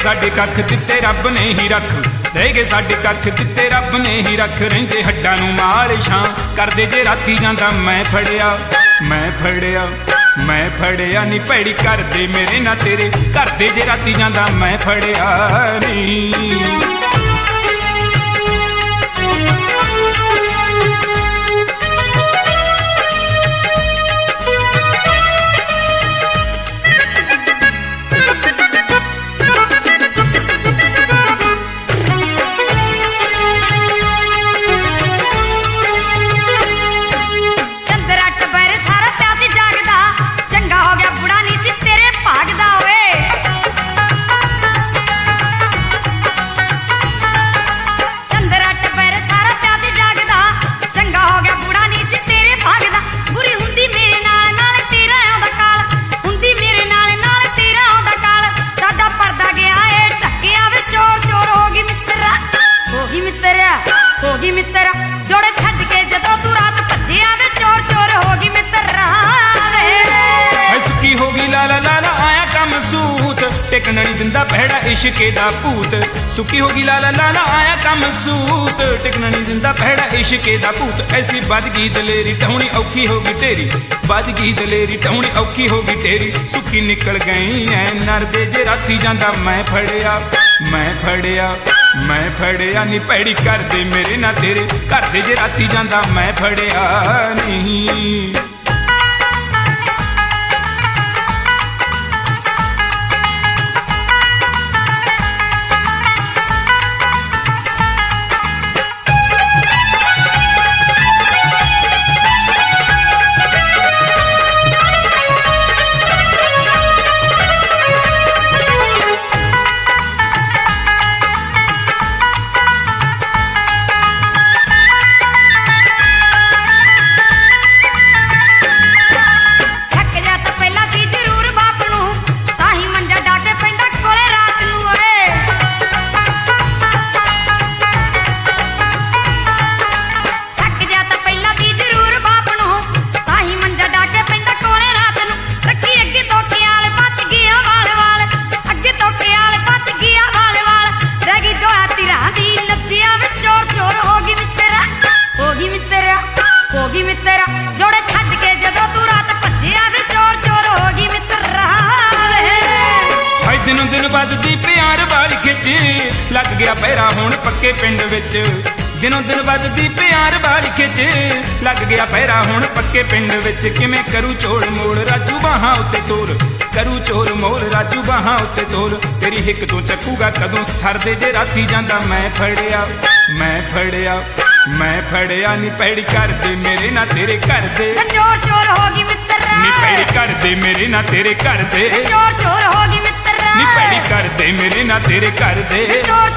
साडे कख दिते रब ने ही रख, रह गए साडे कख दिते रब ने ही रख। रहिंदे हड्डां नूं मालिशां करदे जे राती जांदा मैं फड़िया, मैं फड़िया, मैं फड़िया नी भैड़ी करदे मेरे ना तेरे, करदे जे राती जांदा मैं फड़िया नी। होगी मित्रा जोड़े छड्ड के जदों तू रात भज्जे आवे, चोर चोर होगी मित्रा वे। सुखी होगी लाला लाला आया कम सूत, टेकन नहीं दिंदा भैड़ा इश्के दा भूत। सुखी होगी लाला लाला आया कम सूत, टेकन नहीं दिंदा भैड़ा इश्के दा भूत। ऐसी बदगी दलेरी ढाउणी औखी होगी तेरी, बदगी दलेरी ढाउणी औखी होगी तेरी। सुखी निकल गई ऐ नरदे जे राती जांदा मैं फड़िया, मैं फड़िया, मैं फड़िया नी भैड़ी करदे मेरे ना तेरे, करदे जे राती जांदा मैं फड़िया नहीं। होगी मित्रा जोड़े छड्ड के जदों तू रात भज्जे आवे, चोर चोर होगी मित्रा वे। हाय दिनों दिन बददी प्यार वाली खिच, लग गया पैरा हुण पक्के पिंड विच। दिनों दिन बददी प्यार वाली खिच, लग गया पैरा हुण पक्के पिंड विच। किवें करू चोड़ मोड़ राजू बाहां उत्ते तोर, करू चोर मोड़ राजू बाहां उत्ते तोर। तेरी हिक तो चकूगा कदों सरदे जे राती जांदा मैं फड़िया, मैं फड़िया, मैं फड़िया नी भैड़ी करदे मेरे ना तेरे, करदे चोर चोर होगी मित्रा नी भैड़ी करदे मेरे ना तेरे, करदे चोर चोर होगी मित्रा नी भैड़ी करदे मेरे ना तेरे, करदे चोर